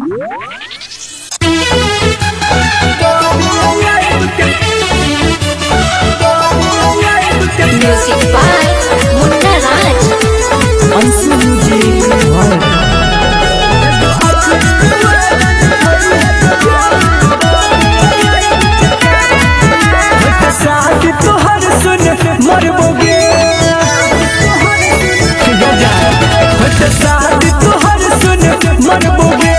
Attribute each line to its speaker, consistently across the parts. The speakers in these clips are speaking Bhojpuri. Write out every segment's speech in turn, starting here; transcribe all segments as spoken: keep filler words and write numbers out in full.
Speaker 1: Music by Munna Raj.
Speaker 2: Ansu Music World. साथ तोहर सुन मरबोगे साथ तोहर सुन मरबोगे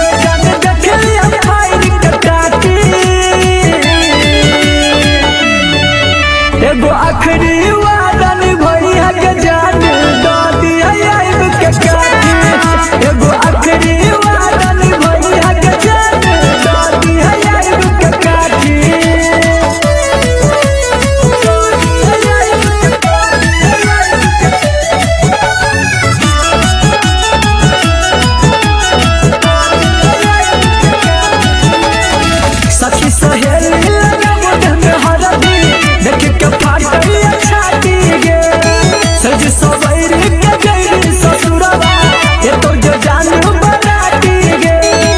Speaker 2: एगो आखिरी वादा निभैया के जान दो दिया आइब के काटी एगो आखिरी वादा निभैया के जान दो दिया आइब के काटी सखी सहेली लगा मुझ में हरदी देख के फाटी छाती गे सज सवैरी के गईली ससुरवा ये तो जो जान बराती गे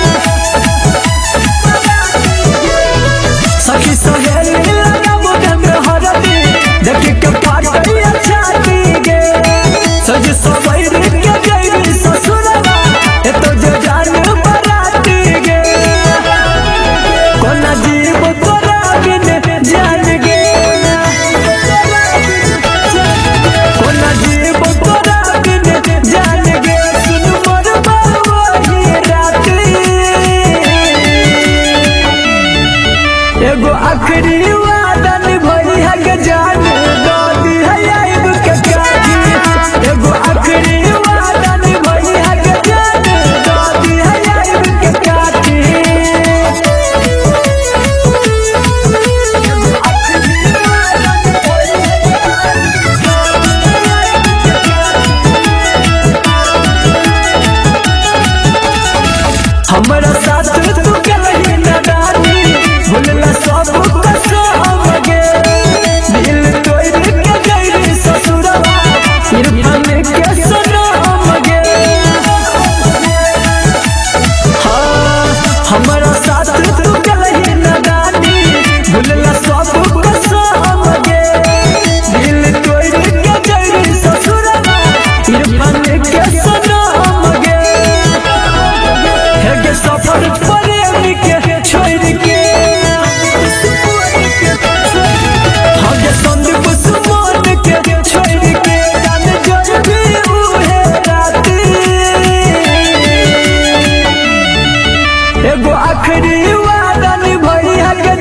Speaker 2: सखी सहेली लगा मुझ में हरदी देख के फाटी छाती गे सज सवैरी के गईली ससुरवा ये तो जो जान बराती गे कोना जीव तोरा बिन जान गे कोना जीव तोरा बिन जान गे सुन मोर बाबू राती एगो आखिरी वादा निभैया के जान दो दिया आइब के काटी एगो आखिरी वादा निभैया के जान दो दिया आइब के काटी हमरा साथ तू कहीं न डाली भूलला सब कसम गे दिल तोड़ के गईली ससुरवा इरफान के सनम गे हाँ हमरा साथ तू कहीं न डाली भूलला सब कसम गे दिल तोड़ के गईली ससुरवा इरफान के सनम गे हेगे सफर प्रेमी के छोड़ के हेगे संदीप सुमन के छोड़ के जान जोर भी उहे राती एगो आखिरी वादा निभैया के